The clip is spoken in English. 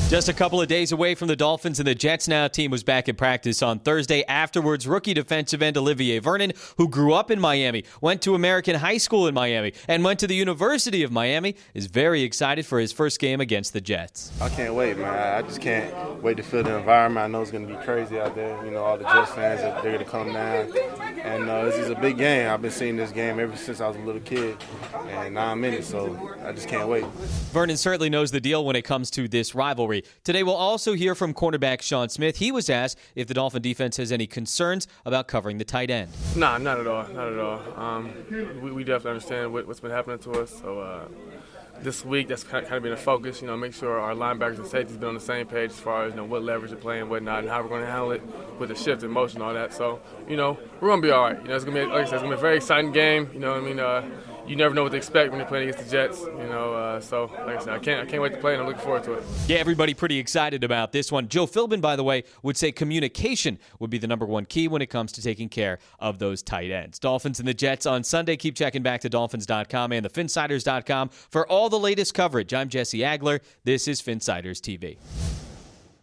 Just a couple of days away from the Dolphins, and the Jets Now team was back in practice on Thursday. Afterwards, rookie defensive end Olivier Vernon, who grew up in Miami, went to American High School in Miami, and went to the University of Miami, is very excited for his first game against the Jets. I can't wait, man. I just can't wait to feel the environment. I know it's going to be crazy out there. You know, all the Jets fans, they're going to come down. And this is a big game. I've been seeing this game ever since I was a little kid, and now I'm in it, so I just can't wait. Vernon certainly knows the deal when it comes to this rivalry. Today, we'll also hear from cornerback Sean Smith. He was asked if the Dolphin defense has any concerns about covering the tight end. Nah, not at all. Not at all. We definitely understand what's been happening to us. So this week, that's kind of been a focus. You know, make sure our linebackers and safeties been on the same page as far as what leverage they're playing, whatnot, and how we're going to handle it with the shift in motion, all that. So we're going to be all right. It's going to be, like I said, it's going to be a very exciting game. You never know what to expect when you're playing against the Jets. So like I said, I can't wait to play, and I'm looking forward to it. Yeah, everybody pretty excited about this one. Joe Philbin, by the way, would say communication would be the number one key when it comes to taking care of those tight ends. Dolphins and the Jets on Sunday. Keep checking back to Dolphins.com and thePhinsiders.com for all the latest coverage. I'm Jesse Agler. This is Phinsiders TV.